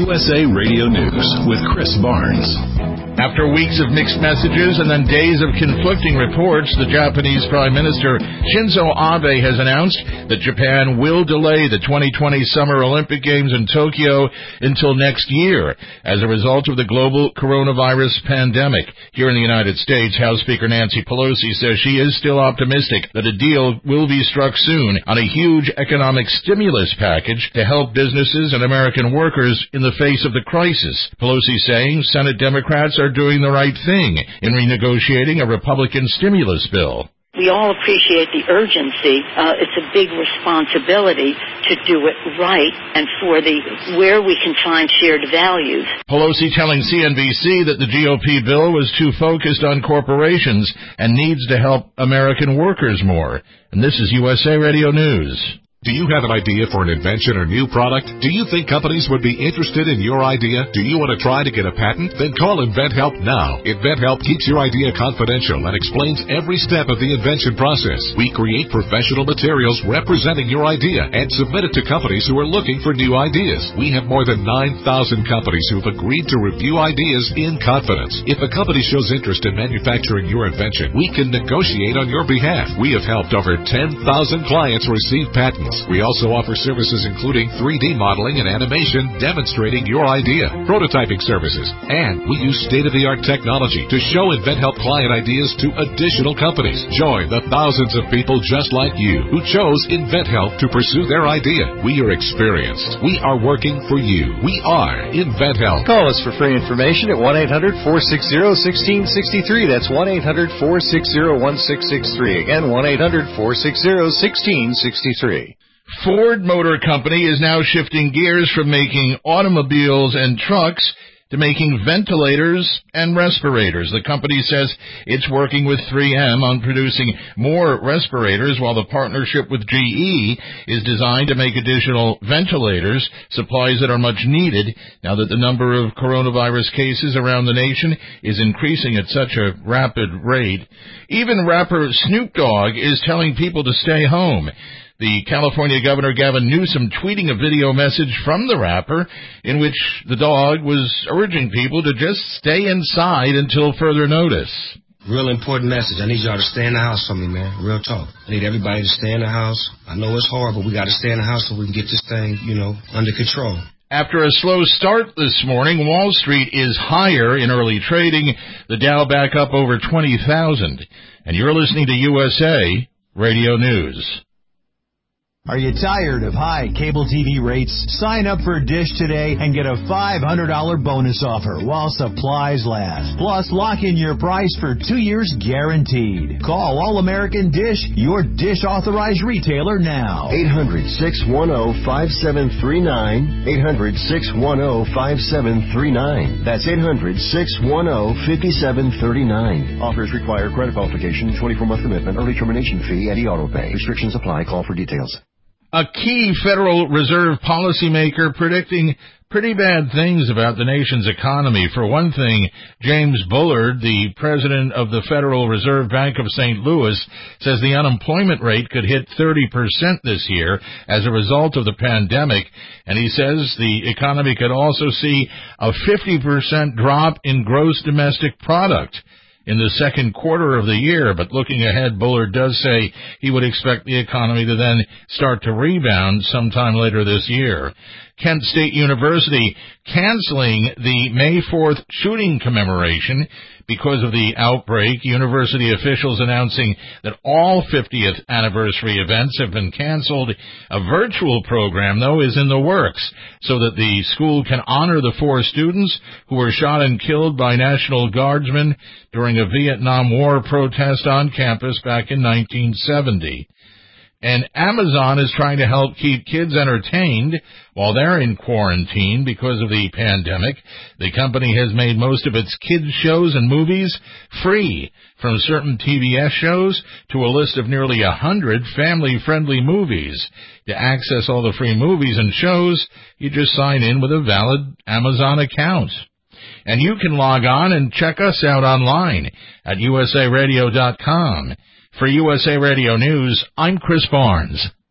USA Radio News with Chris Barnes. After weeks of mixed messages and then days of conflicting reports, the Japanese Prime Minister Shinzo Abe has announced that Japan will delay the 2020 Summer Olympic Games in Tokyo until next year as a result of the global coronavirus pandemic. Here in the United States, House Speaker Nancy Pelosi says she is still optimistic that a deal will be struck soon on a huge economic stimulus package to help businesses and American workers in the face of the crisis. Pelosi saying Senate Democrats are doing the right thing in renegotiating a Republican stimulus bill. We all appreciate the urgency. It's a big responsibility to do it right and for where we can find shared values. Pelosi telling CNBC that the GOP bill was too focused on corporations and needs to help American workers more. And this is USA Radio News. Do you have an idea for an invention or new product? Do you think companies would be interested in your idea? Do you want to try to get a patent? Then call InventHelp now. InventHelp keeps your idea confidential and explains every step of the invention process. We create professional materials representing your idea and submit it to companies who are looking for new ideas. We have more than 9,000 companies who have agreed to review ideas in confidence. If a company shows interest in manufacturing your invention, we can negotiate on your behalf. We have helped over 10,000 clients receive patents. We also offer services including 3D modeling and animation demonstrating your idea, prototyping services, and we use state-of-the-art technology to show InventHelp client ideas to additional companies. Join the thousands of people just like you who chose InventHelp to pursue their idea. We are experienced. We are working for you. We are InventHelp. Call us for free information at 1-800-460-1663. That's 1-800-460-1663. Again, 1-800-460-1663. Ford Motor Company is now shifting gears from making automobiles and trucks to making ventilators and respirators. The company says it's working with 3M on producing more respirators, while the partnership with GE is designed to make additional ventilators, supplies that are much needed now that the number of coronavirus cases around the nation is increasing at such a rapid rate. Even rapper Snoop Dogg is telling people to stay home. The California Governor Gavin Newsom tweeting a video message from the rapper in which the dog was urging people to just stay inside until further notice. Real important message. I need y'all to stay in the house for me, man. Real talk. I need everybody to stay in the house. I know it's hard, but we got to stay in the house so we can get this thing, under control. After a slow start this morning, Wall Street is higher in early trading, the Dow back up over 20,000. And you're listening to USA Radio News. Are you tired of high cable TV rates? Sign up for Dish today and get a $500 bonus offer while supplies last. Plus, lock in your price for 2 years guaranteed. Call All American Dish, your Dish authorized retailer now. 800-610-5739. 800-610-5739. That's 800-610-5739. Offers require credit qualification, 24-month commitment, early termination fee, and auto pay. Restrictions apply. Call for details. A key Federal Reserve policymaker predicting pretty bad things about the nation's economy. For one thing, James Bullard, the president of the Federal Reserve Bank of St. Louis, says the unemployment rate could hit 30% this year as a result of the pandemic. And he says the economy could also see a 50% drop in gross domestic product in the second quarter of the year. But looking ahead, Bullard does say he would expect the economy to then start to rebound sometime later this year. Kent State University canceling the May 4th shooting commemoration because of the outbreak. University officials announcing that all 50th anniversary events have been canceled. A virtual program, though, is in the works so that the school can honor the 4 students who were shot and killed by National Guardsmen during a Vietnam War protest on campus back in 1970. And Amazon is trying to help keep kids entertained while they're in quarantine because of the pandemic. The company has made most of its kids shows and movies free, from certain TBS shows to a list of nearly 100 family-friendly movies. To access all the free movies and shows, you just sign in with a valid Amazon account. And you can log on and check us out online at usaradio.com. For USA Radio News, I'm Chris Barnes.